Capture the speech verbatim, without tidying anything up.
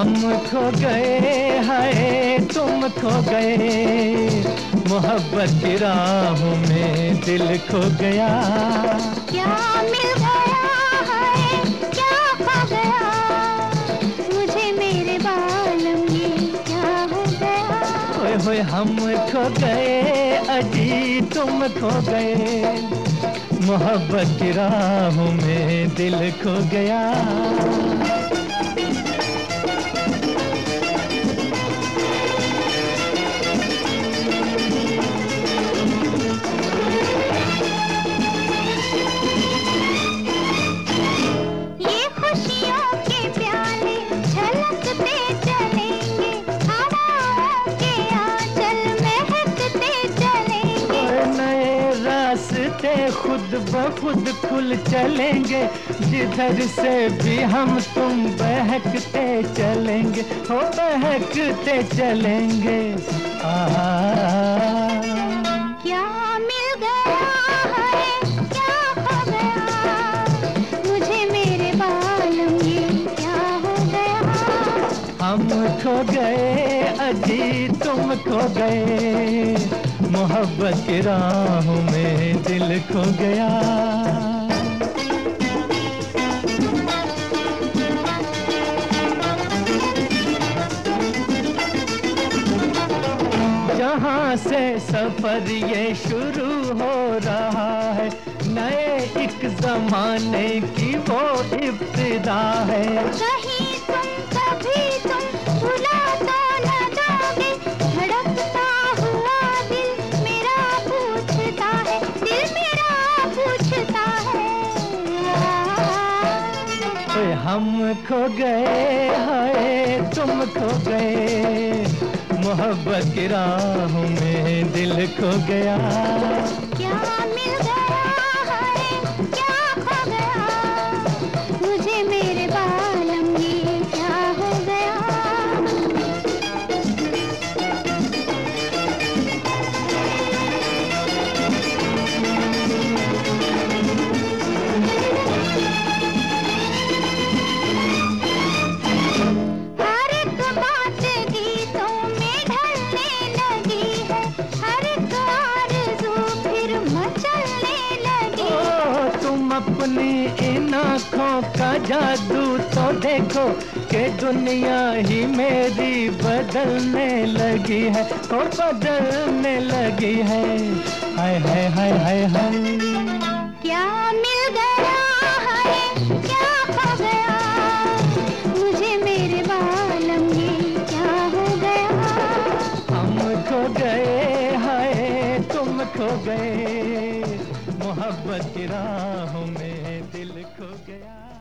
हम खो गए हाय तुम खो गए, मोहब्बत की राहों में दिल खो गया। क्या मिल गया है, क्या खो गया, मुझे मेरे बालम ये क्या हो गया। होए होए हम खो गए अजी तुम खो गए, मोहब्बत की राहों में दिल खो गया। रास्ते खुद ब खुद खुल चलेंगे, जिधर से भी हम तुम बहकते चलेंगे, हो बहकते चलेंगे। आ क्या मिल गया है, क्या खो गया, मुझे मेरे बालम ये क्या हो गया। हम खो गए अजी तुम खो गए, मोहब्बत की राहों में दिल खो गया। जहाँ से सफर ये शुरू हो रहा है, नए एक जमाने की वो इब्तिदा है। कहीं तुम कभी तुम भुला तो न जाओगे, धड़कता हुआ दिल मेरा पूछता है, दिल मेरा पूछता है। ओए हम खो गए हाय तुम खो गए, मोहब्बत की राहों में दिल खो गया। क्या मिल गया है, क्या खो गया, मुझे मेरे बालम ये क्या हो गया। अपनी इन आँखों का जादू तो देखो, कि दुनिया ही मेरी बदलने लगी है, और बदलने लगी है। हाय हाय हाय हाय हाय क्या मिल गया है, क्या खो गया, मुझे मेरे बालम ये क्या हो गया। हम खो गए हाय तुम खो गए, मोहब्बत की राहों में दिल खो गया।